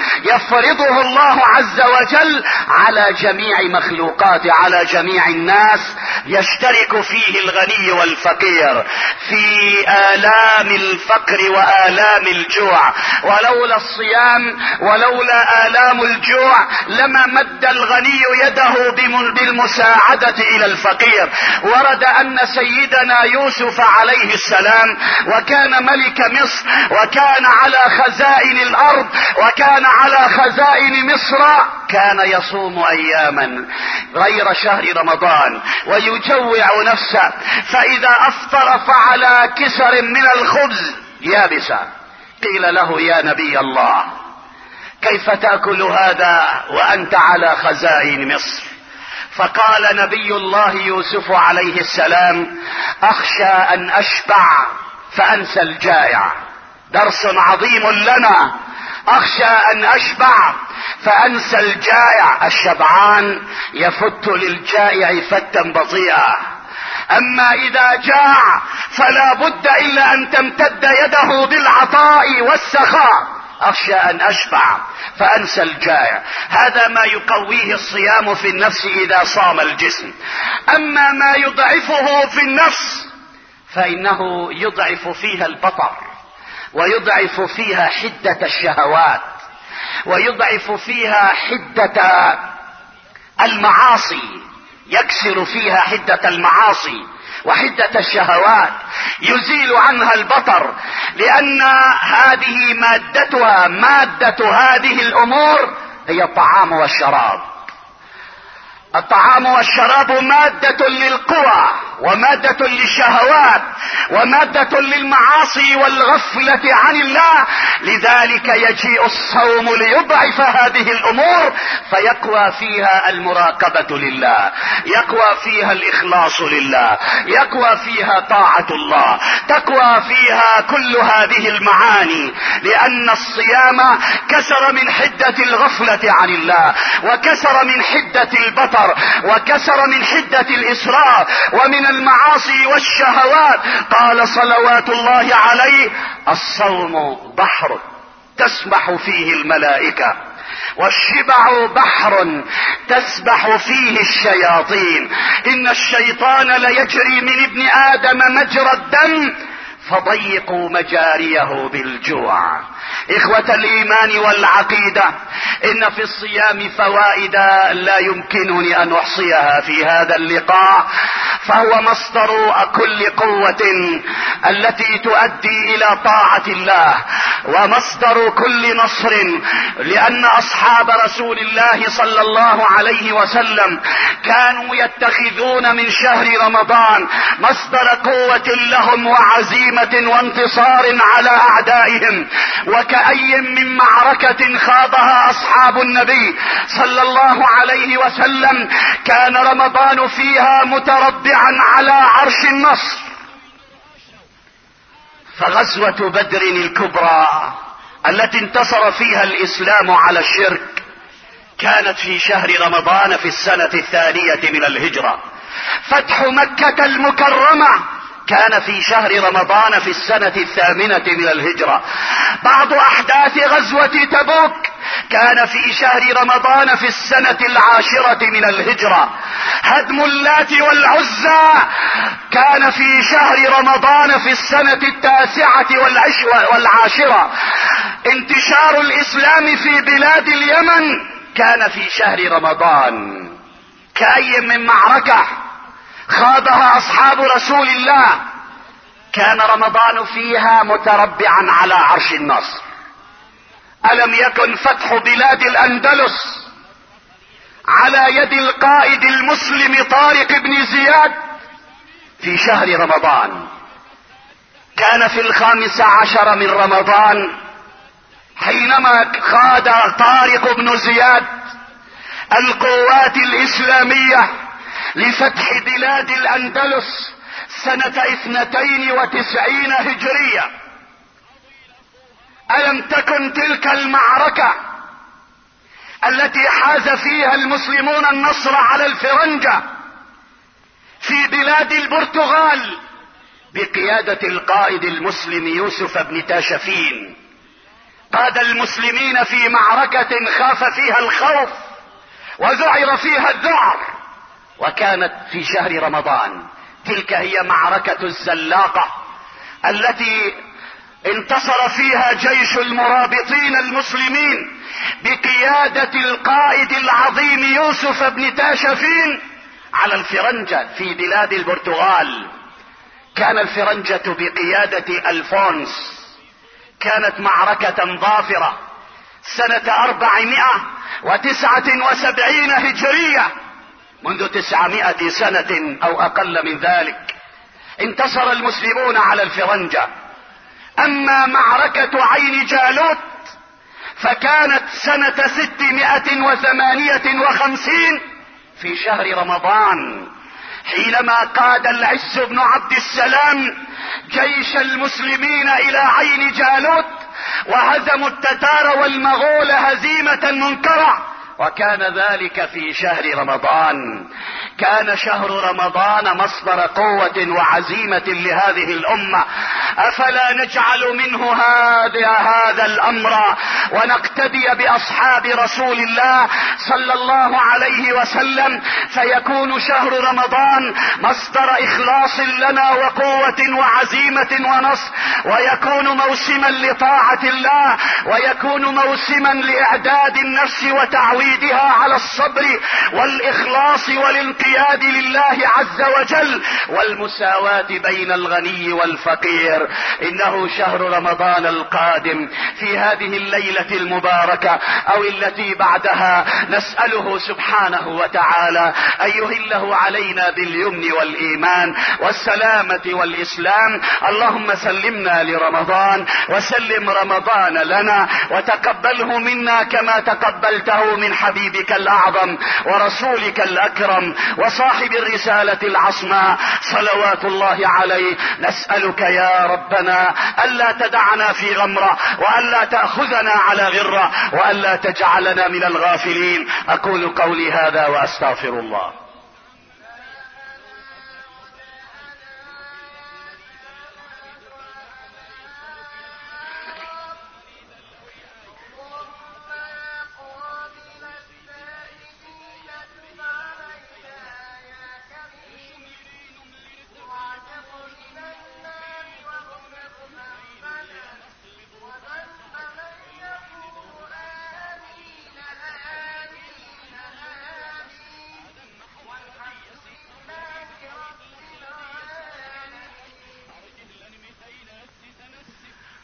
يفرضه الله عز وجل على جميع مخلوقاته، على جميع الناس، يشترك فيه الغني والفقير في آلام الفقر وآلام الجوع. ولولا الصيام ولولا آلام الجوع لما مد الغني يده بالمساعدة إلى الفقير. ورد أن سيدنا يوسف عليه السلام وكان ملك مصر وكان على خزائن الأرض وكان على خزائن مصر، كان يصوم أياما غير شهر رمضان ويجوع نفسه، فإذا أفطر فعلى كسر من الخبز يابسا. قيل له: يا نبي الله، كيف تأكل هذا وأنت على خزائن مصر؟ فقال نبي الله يوسف عليه السلام: أخشى أن أشبع فأنسى الجائع. درس عظيم لنا. أخشى أن أشبع فأنسى الجائع. الشبعان يفت للجائع فتا بطيئا، أما إذا جاع فلا بد إلا أن تمتد يده بالعطاء والسخاء. أخشى أن أشبع فأنسى الجائع. هذا ما يقويه الصيام في النفس إذا صام الجسم. أما ما يضعفه في النفس فإنه يضعف فيها البطر، ويضعف فيها حدة الشهوات، ويضعف فيها حدة المعاصي، يكسر فيها حدة المعاصي وحدة الشهوات، يزيل عنها البطر، لأن هذه مادتها، مادة هذه الأمور هي الطعام والشراب. الطعام والشراب مادة للقوى ومادة للشهوات ومادة للمعاصي والغفلة عن الله. لذلك يجيء الصوم ليضعف هذه الأمور، فيقوى فيها المراقبة لله، يقوى فيها الإخلاص لله، يقوى فيها طاعة الله، تقوى فيها كل هذه المعاني، لأن الصيام كسر من حدة الغفلة عن الله، وكسر من حدة البطر، وكسر من حدة الإسراف ومن المعاصي والشهوات. قال صلوات الله عليه: الصوم بحر تسبح فيه الملائكة والشبع بحر تسبح فيه الشياطين، إن الشيطان ليجري من ابن آدم مجرى الدم فضيقوا مجاريه بالجوع. إخوة الإيمان والعقيدة، إن في الصيام فوائد لا يمكنني أن أحصيها في هذا اللقاء، فهو مصدر كل قوة التي تؤدي إلى طاعة الله، ومصدر كل نصر، لأن أصحاب رسول الله صلى الله عليه وسلم كانوا يتخذون من شهر رمضان مصدر قوة لهم وعزيمة وانتصار على أعدائهم. وكأي من معركة خاضها أصحاب النبي صلى الله عليه وسلم كان رمضان فيها متربعا على عرش النصر. فغزوة بدر الكبرى التي انتصر فيها الإسلام على الشرك كانت في شهر رمضان في السنة الثانية من الهجرة. فتح مكة المكرمة كان في شهر رمضان في السنة الثامنة من الهجرة. بعض أحداث غزوة تبوك كان في شهر رمضان في السنة العاشرة من الهجرة. هدم اللات والعزى كان في شهر رمضان في السنة التاسعة والعاشرة. انتشار الإسلام في بلاد اليمن كان في شهر رمضان. كأي من معركة خاضها أصحاب رسول الله كان رمضان فيها متربعا على عرش النصر. ألم يكن فتح بلاد الأندلس على يد القائد المسلم طارق بن زياد في شهر رمضان؟ كان في الخامس عشر من رمضان حينما خاض طارق بن زياد القوات الإسلامية لفتح بلاد الأندلس سنة اثنتين وتسعين هجرية. ألم تكن تلك المعركة التي حاز فيها المسلمون النصر على الفرنجة في بلاد البرتغال بقيادة القائد المسلم يوسف بن تاشفين؟ قاد المسلمين في معركة خاف فيها الخوف وذعر فيها الذعر، وكانت في شهر رمضان. تلك هي معركة الزلاقة التي انتصر فيها جيش المرابطين المسلمين بقيادة القائد العظيم يوسف بن تاشفين على الفرنجة في بلاد البرتغال. كان الفرنجة بقيادة ألفونس. كانت معركة ظافرة سنة أربعمائة وتسعة وسبعين هجرية، منذ تسعمائة سنة أو أقل من ذلك انتصر المسلمون على الفرنجة. أما معركة عين جالوت فكانت سنة ستمائة وثمانية وخمسين في شهر رمضان، حينما قاد العز بن عبد السلام جيش المسلمين إلى عين جالوت وهزموا التتار والمغول هزيمة منكرة، وكان ذلك في شهر رمضان. كان شهر رمضان مصدر قوة وعزيمة لهذه الأمة. أفلا نجعل منه هذا هذا الأمر ونقتدي بأصحاب رسول الله صلى الله عليه وسلم، فيكون شهر رمضان مصدر إخلاص لنا وقوة وعزيمة ونصر، ويكون موسما لطاعة الله، ويكون موسما لإعداد النفس وتعويدها على الصبر والإخلاص والانقياد لله عز وجل والمساواة بين الغني والفقير. إنه شهر رمضان القادم في هذه الليلة المباركة أو التي بعدها نسأله سبحانه وتعالى أن يهله علينا باليمن والإيمان والسلامة والإسلام. اللهم سلمنا لرمضان وسلم رمضان لنا وتقبله منا كما تقبلته من حبيبك الأعظم ورسولك الأكرم وصاحب الرسالة العصماء صلوات الله عليه. نسألك يا ربنا ألا تدعنا في غمرة، وألا تأخذنا على غرة، وألا تجعلنا من الغافلين. أقول قولي هذا وأستغفر الله.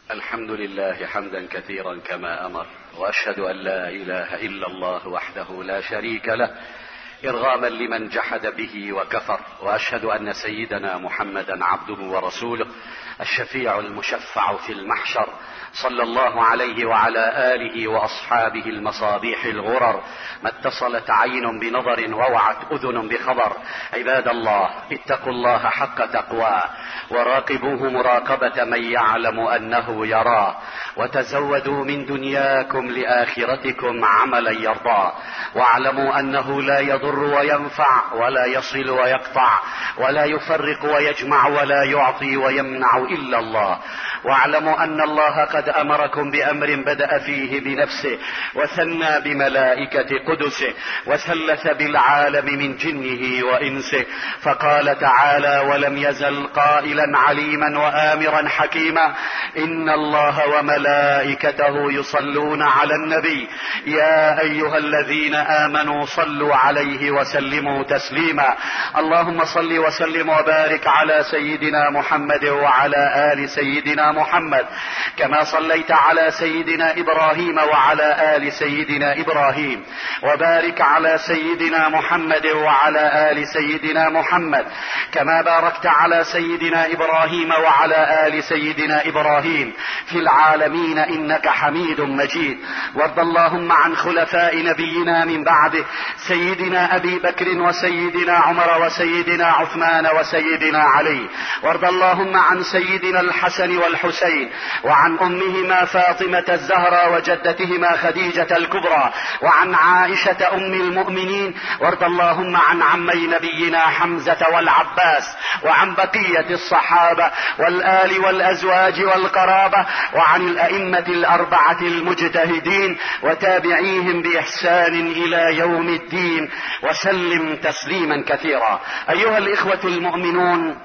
الحمد لله حمدا كثيرا كما أمر، وأشهد أن لا إله إلا الله وحده لا شريك له إرغاما لمن جحد به وكفر، وأشهد أن سيدنا محمدا عبده ورسوله الشفيع المشفع في المحشر، صلى الله عليه وعلى آله وأصحابه المصابيح الغرر، ما اتصلت عين بنظر ووعت أذن بخبر. عباد الله، اتقوا الله حق تقواه وراقبوه مراقبة من يعلم أنه يراه، وتزودوا من دنياكم لآخرتكم عملا يرضاه، واعلموا أنه لا يضر وينفع ولا يصل ويقطع ولا يفرق ويجمع ولا يعطي ويمنع إلا الله. واعلموا أن الله قد أمركم بأمر بدأ فيه بنفسه، وثنى بملائكة قدسه، وثلث بالعالم من جنه وإنسه، فقال تعالى: ولم يزل قائلا عليما وآمرا حكيما: إن الله وملائكته يصلون على النبي يا أيها الذين آمنوا صلوا عليه وسلموا تسليما. اللهم صل وسلم وبارك على سيدنا محمد وعلى آل سيدنا محمد، كما صليت على سيدنا إبراهيم وعلى آل سيدنا إبراهيم، وبارك على سيدنا محمد وعلى آل سيدنا محمد، كما باركت على سيدنا إبراهيم وعلى آل سيدنا إبراهيم في العالمين إنك حميد مجيد. وارض اللهم عن خلفاء نبينا من بعده، سيدنا أبي بكر وسيدنا عمر وسيدنا عثمان وسيدنا علي. وارض اللهم عن سيدنا الحسن والحسين، وعن أمهما فاطمة الزهراء وجدتهما خديجة الكبرى، وعن عائشة أم المؤمنين. وارض اللهم عن عمي نبينا حمزة والعباس، وعن بقية الصحابة والآل والأزواج والقرابة، وعن الأئمة الأربعة المجتهدين وتابعيهم بإحسان إلى يوم الدين، وسلم تسليما كثيرا. أيها الإخوة المؤمنون،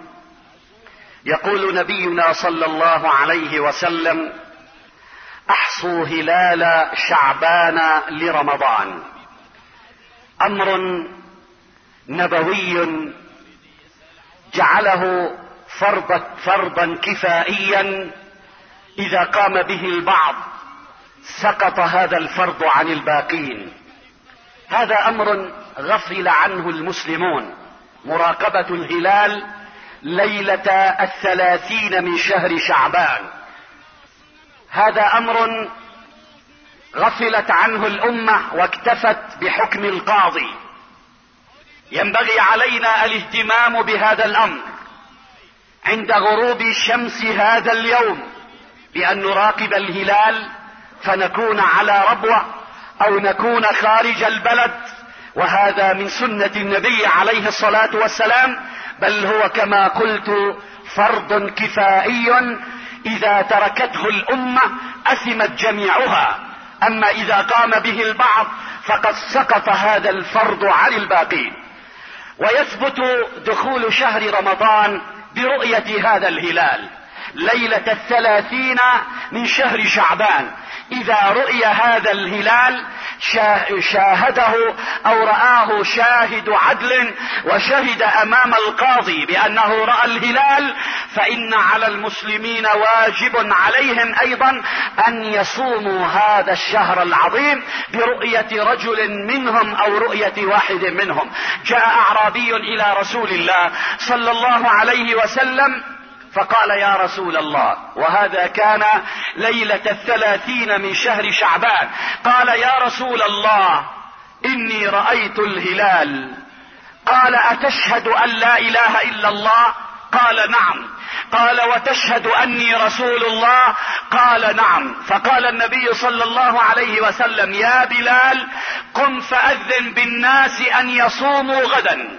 يقول نبينا صلى الله عليه وسلم: احصوا هلال شعبان لرمضان. امر نبوي جعله فرضا, فرضا كفائيا، اذا قام به البعض سقط هذا الفرض عن الباقين. هذا امر غفل عنه المسلمون، مراقبة الهلال ليلة الثلاثين من شهر شعبان. هذا امر غفلت عنه الامة واكتفت بحكم القاضي. ينبغي علينا الاهتمام بهذا الامر عند غروب شمس هذا اليوم، بان نراقب الهلال فنكون على ربوة او نكون خارج البلد، وهذا من سنة النبي عليه الصلاة والسلام، بل هو كما قلت فرض كفائي اذا تركته الامة اثمت جميعها، اما اذا قام به البعض فقد سقط هذا الفرض عن الباقين. ويثبت دخول شهر رمضان برؤية هذا الهلال ليلة الثلاثين من شهر شعبان. اذا رؤي هذا الهلال شاهده او رآه شاهد عدل وشهد امام القاضي بانه رأى الهلال، فان على المسلمين واجب عليهم ايضا ان يصوموا هذا الشهر العظيم برؤية رجل منهم او رؤية واحد منهم. جاء اعرابي الى رسول الله صلى الله عليه وسلم فقال: يا رسول الله، وهذا كان ليلة الثلاثين من شهر شعبان، قال: يا رسول الله، إني رأيت الهلال. قال: أتشهد أن لا إله إلا الله؟ قال: نعم. قال: وتشهد أني رسول الله؟ قال: نعم. فقال النبي صلى الله عليه وسلم: يا بلال، قم فأذن بالناس أن يصوموا غدا.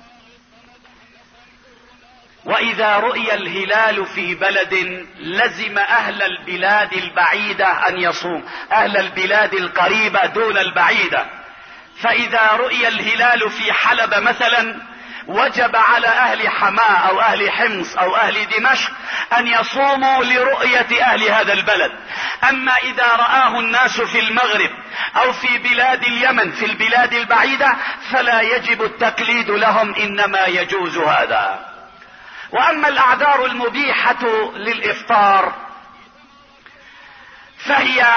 واذا رؤي الهلال في بلد لزم اهل البلاد البعيدة ان يصوم، اهل البلاد القريبة دون البعيدة. فاذا رؤي الهلال في حلب مثلا وجب على اهل حماة او اهل حمص او اهل دمشق ان يصوموا لرؤية اهل هذا البلد. اما اذا رآه الناس في المغرب او في بلاد اليمن في البلاد البعيدة فلا يجب التقليد لهم، انما يجوز هذا. واما الاعذار المبيحة للافطار فهي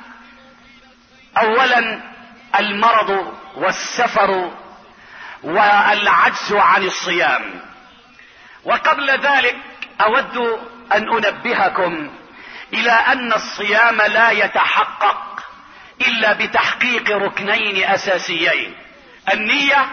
اولا المرض والسفر والعجز عن الصيام. وقبل ذلك اود ان انبهكم الى ان الصيام لا يتحقق الا بتحقيق ركنين اساسيين: النية،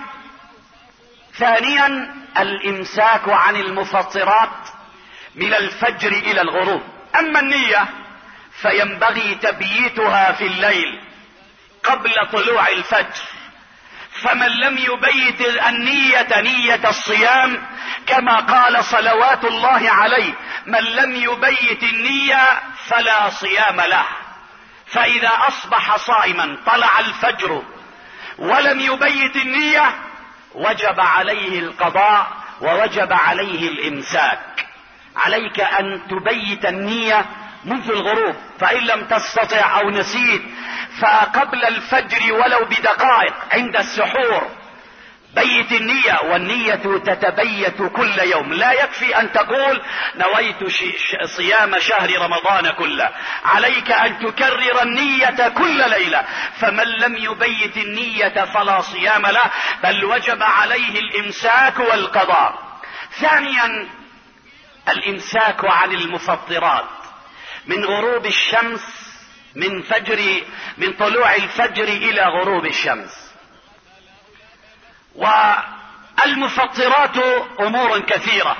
ثانيا الامساك عن المفطرات من الفجر الى الغروب. اما النية فينبغي تبييتها في الليل قبل طلوع الفجر، فمن لم يبيت النية نية الصيام كما قال صلوات الله عليه: من لم يبيت النية فلا صيام له. فإذا أصبح صائما طلع الفجر ولم يبيت النية وجب عليه القضاء ووجب عليه الإمساك. عليك أن تبيت النية منذ الغروب، فإن لم تستطع أو نسيت فقبل الفجر ولو بدقائق عند السحور بيت النية، والنية تتبيت كل يوم. لا يكفي أن تقول نويت صيام شهر رمضان كله، عليك أن تكرر النية كل ليلة. فمن لم يبيت النية فلا صيام له، بل وجب عليه الإمساك والقضاء. ثانيا الإمساك عن المفطرات من غروب الشمس، من فجر من طلوع الفجر إلى غروب الشمس. والمفطرات أمور كثيرة،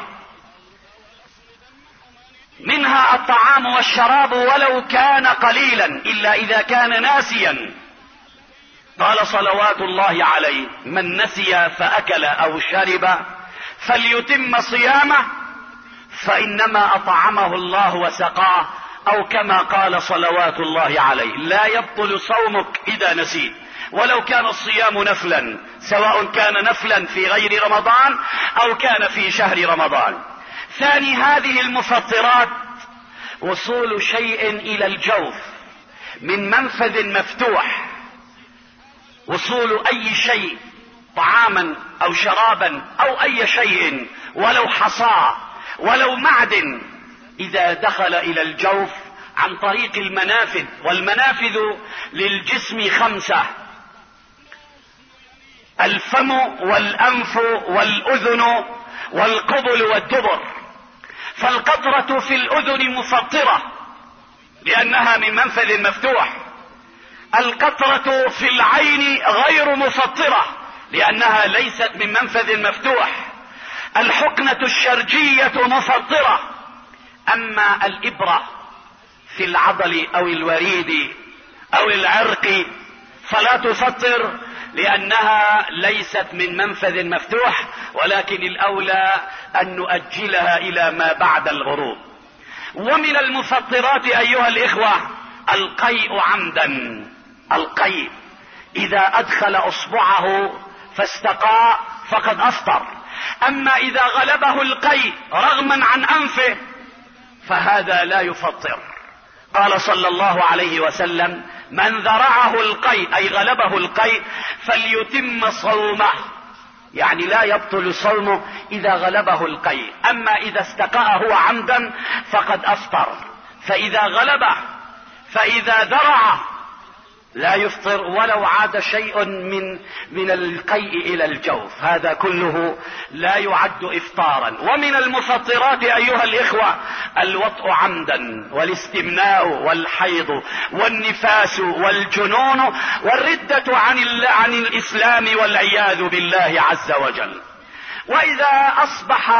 منها الطعام والشراب ولو كان قليلا إلا إذا كان ناسيا. قال صلوات الله عليه: من نسي فأكل أو شرب فليتم صيامه فإنما أطعمه الله وسقاه، أو كما قال صلوات الله عليه: لا يبطل صومك إذا نسيت، ولو كان الصيام نفلا، سواء كان نفلا في غير رمضان أو كان في شهر رمضان. ثاني هذه المفطرات وصول شيء إلى الجوف من منفذ مفتوح، وصول أي شيء طعاما أو شرابا أو أي شيء ولو حصى ولو معدن، إذا دخل إلى الجوف عن طريق المنافذ. والمنافذ للجسم خمسة: الفم والأنف والأذن والقبل والدبر. فالقطرة في الأذن مفطرة لأنها من منفذ مفتوح. القطرة في العين غير مفطرة لأنها ليست من منفذ مفتوح. الحقنة الشرجية مفطرة. أما الإبرة في العضل أو الوريد أو العرق فلا تفطر لأنها ليست من منفذ مفتوح، ولكن الأولى أن نؤجلها إلى ما بعد الغروب. ومن المفطرات أيها الإخوة القيء عمدا. القيء إذا أدخل أصبعه فاستقاء فقد أفطر. أما إذا غلبه القيء رغما عن أنفه فهذا لا يفطر. قال صلى الله عليه وسلم: من ذرعه القيء أي غلبه القيء فليتم صومه، يعني لا يبطل صومه إذا غلبه القيء. أما إذا استقاء هو عمدا فقد أفطر. فإذا غلبه فإذا ذرعه لا يفطر ولو عاد شيء من من القيء إلى الجوف، هذا كله لا يعد إفطارا. ومن المفطرات أيها الإخوة الوطء عمدا والاستمناء والحيض والنفاس والجنون والردة عن عن الإسلام والعياذ بالله عز وجل. وإذا أصبح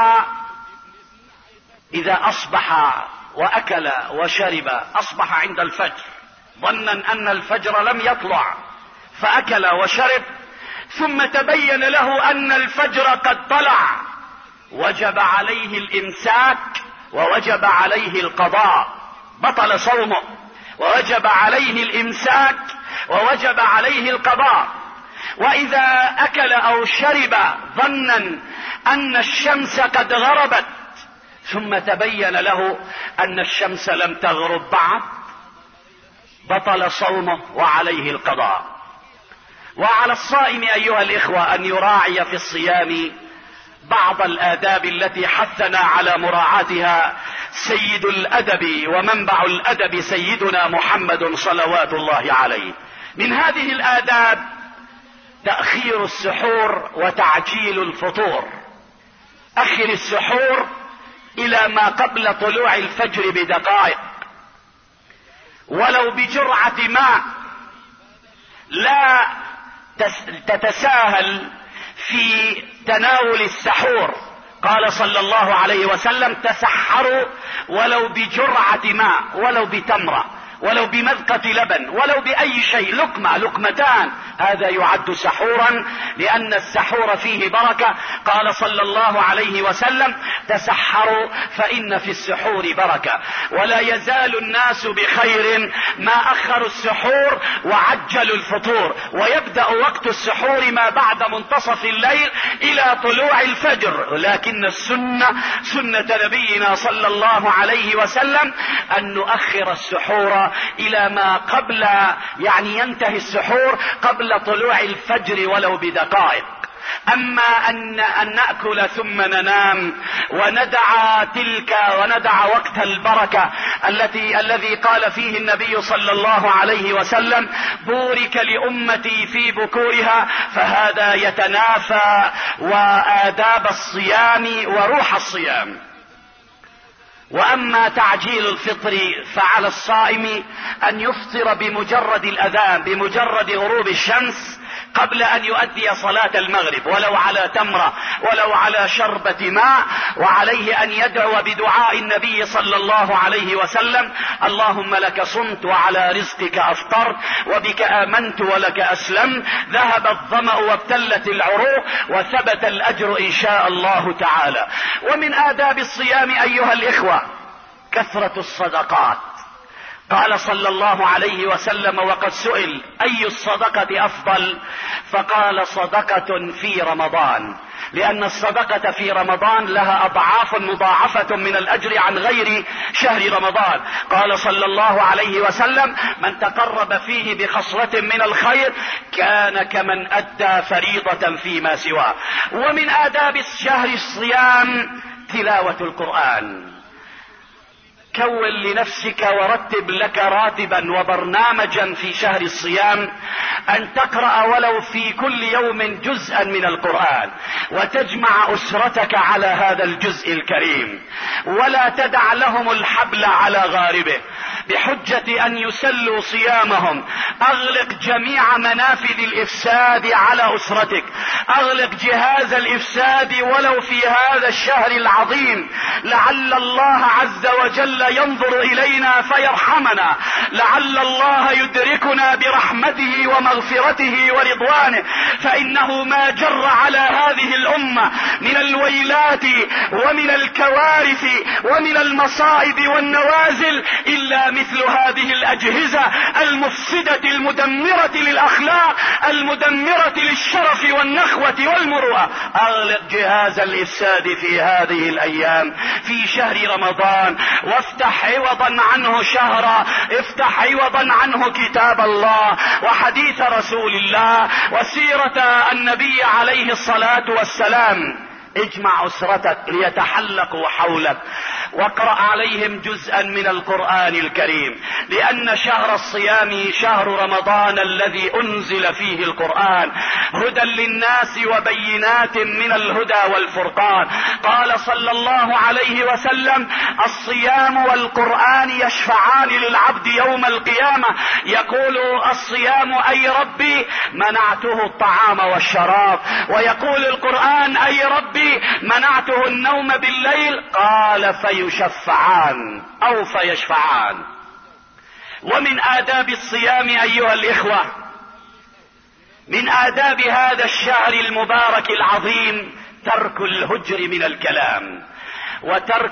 إذا أصبح وأكل وشرب، أصبح عند الفجر ظنا أن الفجر لم يطلع فأكل وشرب، ثم تبين له أن الفجر قد طلع، وجب عليه الإمساك ووجب عليه القضاء، بطل صومه، ووجب عليه الإمساك ووجب عليه القضاء. وإذا أكل أو شرب ظنا أن الشمس قد غربت ثم تبين له أن الشمس لم تغرب بعد، بطل صومه وعليه القضاء. وعلى الصائم أيها الإخوة أن يراعي في الصيام بعض الآداب التي حثنا على مراعاتها سيد الأدب ومنبع الأدب سيدنا محمد صلوات الله عليه. من هذه الآداب تأخير السحور وتعجيل الفطور. أخر السحور إلى ما قبل طلوع الفجر بدقائق، ولو بجرعة ماء. لا تتساهل في تناول السحور. قال صلى الله عليه وسلم: تسحروا ولو بجرعة ماء، ولو بتمرة، ولو بمذقة لبن، ولو بأي شيء، لقمة لقمتان، هذا يعد سحورا، لأن السحور فيه بركة. قال صلى الله عليه وسلم: تسحروا فإن في السحور بركة. ولا يزال الناس بخير ما أخروا السحور وعجلوا الفطور. ويبدأ وقت السحور ما بعد منتصف الليل إلى طلوع الفجر، لكن السنة سنة نبينا صلى الله عليه وسلم أن نؤخر السحور إلى ما قبل، يعني ينتهي السحور قبل طلوع الفجر ولو بدقائق. أما أن, أن نأكل ثم ننام وندع تلك وندع وقت البركة التي الذي قال فيه النبي صلى الله عليه وسلم: بورك لأمتي في بكورها، فهذا يتنافى وآداب الصيام وروح الصيام. واما تعجيل الفطر فعلى الصائم ان يفطر بمجرد الاذان، بمجرد غروب الشمس، قبل ان يؤدي صلاة المغرب، ولو على تمرة، ولو على شربة ماء. وعليه ان يدعو بدعاء النبي صلى الله عليه وسلم: اللهم لك صمت وعلى رزقك افطرت وبك امنت ولك اسلمت، ذهب الظمأ وابتلت العروق وثبت الاجر ان شاء الله تعالى. ومن آداب الصيام ايها الاخوة كثرة الصدقات. قال صلى الله عليه وسلم وقد سئل: اي الصدقة افضل؟ فقال: صدقة في رمضان، لان الصدقة في رمضان لها اضعاف مضاعفة من الاجر عن غير شهر رمضان. قال صلى الله عليه وسلم: من تقرب فيه بخصلة من الخير كان كمن ادى فريضة فيما سواه. ومن آداب شهر الصيام تلاوة القرآن. كون لنفسك ورتب لك راتبا وبرنامجا في شهر الصيام ان تقرأ ولو في كل يوم جزءا من القرآن، وتجمع اسرتك على هذا الجزء الكريم، ولا تدع لهم الحبل على غاربه بحجة ان يسلوا صيامهم. اغلق جميع منافذ الافساد على اسرتك، اغلق جهاز الافساد ولو في هذا الشهر العظيم، لعل الله عز وجل ينظر الينا فيرحمنا، لعل الله يدركنا برحمته ومغفرته ورضوانه. فانه ما جر على هذه الامة من الويلات ومن الكوارث ومن المصائب والنوازل الا مثل هذه الاجهزة المفسدة المدمرة للاخلاق، المدمرة للشرف والنخوة والمروءة. اغلق جهاز الافساد في هذه الايام في شهر رمضان، وافتح عوضا عنه شهرا، افتح عوضا عنه كتاب الله وحديث رسول الله وسيرة النبي عليه الصلاة والسلام. اجمع اسرتك ليتحلقوا حولك، واقرأ عليهم جزءا من القرآن الكريم، لان شهر الصيام شهر رمضان الذي انزل فيه القرآن هدى للناس وبينات من الهدى والفرقان. قال صلى الله عليه وسلم: الصيام والقرآن يشفعان للعبد يوم القيامة. يقول الصيام: اي ربي منعته الطعام والشراب، ويقول القرآن: اي ربي منعته النوم بالليل. قال: فيشفعان او فيشفعان. ومن آداب الصيام ايها الاخوة، من آداب هذا الشهر المبارك العظيم ترك الهجر من الكلام، وترك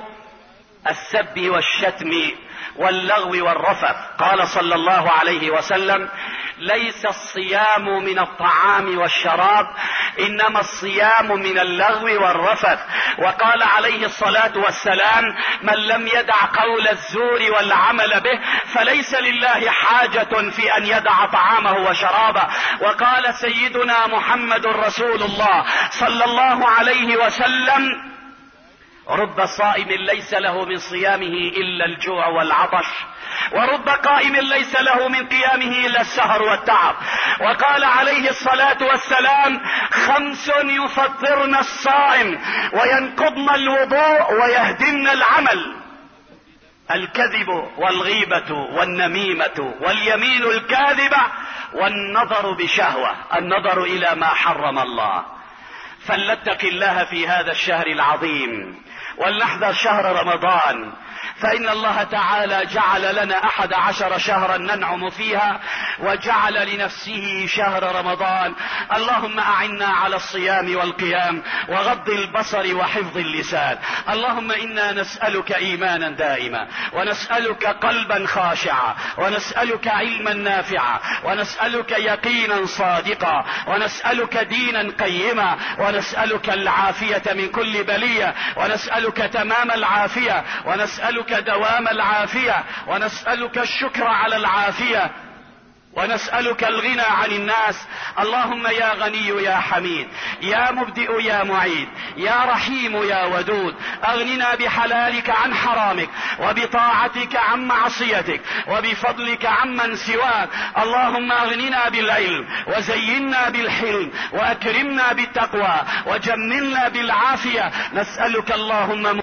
السب والشتم واللغو والرفث. قال صلى الله عليه وسلم: ليس الصيام من الطعام والشراب، انما الصيام من اللغو والرفث. وقال عليه الصلاة والسلام: من لم يدع قول الزور والعمل به فليس لله حاجة في ان يدع طعامه وشرابه. وقال سيدنا محمد رسول الله صلى الله عليه وسلم: رب صائم ليس له من صيامه إلا الجوع والعطش، ورب قائم ليس له من قيامه إلا السهر والتعب. وقال عليه الصلاة والسلام: خمس يفطرن الصائم وينقضن الوضوء ويهدمن العمل: الكذب والغيبة والنميمة واليمين الكاذبة والنظر بشهوة، النظر إلى ما حرم الله. فلنتق الله في هذا الشهر العظيم ولنحذر شهر رمضان، فإن الله تعالى جعل لنا أحد عشر شهرا ننعم فيها، وجعل لنفسه شهر رمضان. اللهم أعنا على الصيام والقيام وغض البصر وحفظ اللسان. اللهم إنا نسألك إيمانا دائما، ونسألك قلبا خاشعا، ونسألك علما نافعا، ونسألك يقينا صادقا، ونسألك دينا قيما، ونسألك العافية من كل بلية، ونسألك تمام العافية، ونسألك دوام العافية، ونسألك الشكر على العافية، ونسألك الغنى عن الناس. اللهم يا غني يا حميد، يا مبدئ يا معيد، يا رحيم يا ودود، أغننا بحلالك عن حرامك، وبطاعتك عن معصيتك، وبفضلك عمن سواك. اللهم أغننا بالعلم، وزينا بالحلم، وأكرمنا بالتقوى، وجملنا بالعافية. نسألك اللهم